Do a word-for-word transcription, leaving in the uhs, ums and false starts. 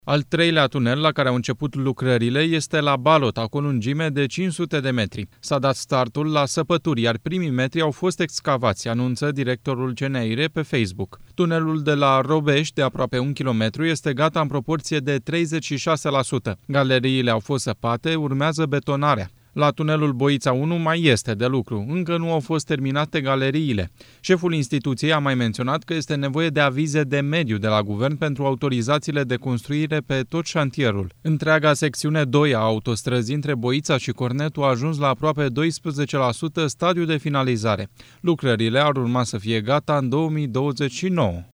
Al treilea tunel la care au început lucrările este la Balot, acolo în lungime de cinci sute de metri. S-a dat startul la săpături, iar primii metri au fost excavați, anunță directorul C N I R E pe Facebook. Tunelul de la Robești, de aproape un kilometru, este gata în proporție de treizeci și șase la sută. Galeriile au fost săpate, urmează betonarea. La tunelul Boița unu mai este de lucru, încă nu au fost terminate galeriile. Șeful instituției a mai menționat că este nevoie de avize de mediu de la guvern pentru autorizațiile de construire pe tot șantierul. Întreaga secțiune doi a autostrăzii între Boița și Cornetu a ajuns la aproape doisprezece la sută stadiu de finalizare. Lucrările ar urma să fie gata în două mii douăzeci și nouă.